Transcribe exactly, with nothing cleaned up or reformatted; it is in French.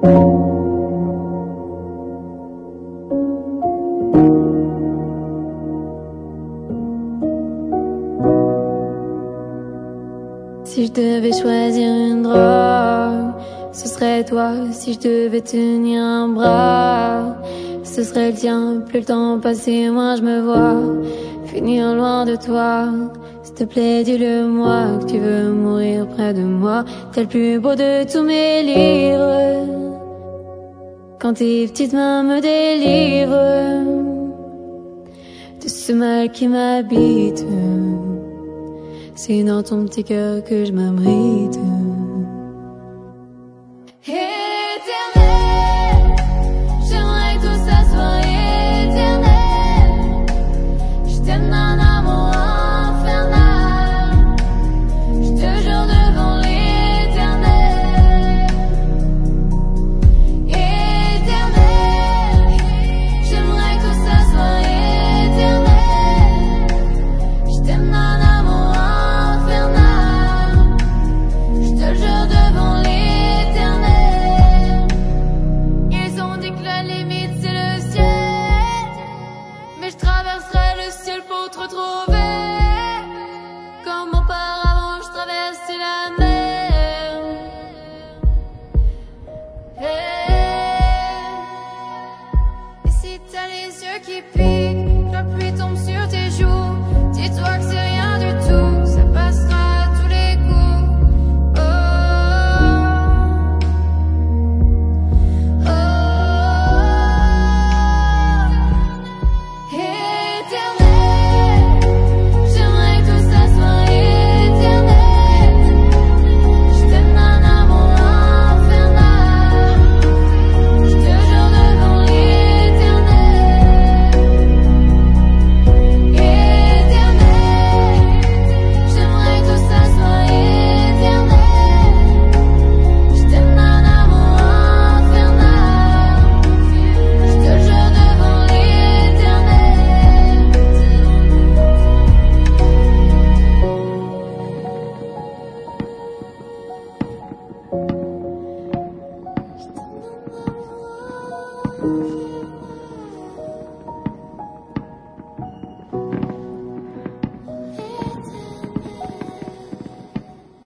Si je devais choisir une drogue, ce serait toi. Si je devais tenir un bras, ce serait le tien. Plus le temps passé, moins je me vois finir loin de toi. S'il te plaît, dis-le-moi que tu veux mourir près de moi. T'es le plus beau de tous mes livres. Quand tes petites mains me délivrent de ce mal qui m'habite, c'est dans ton petit cœur que je m'abrite.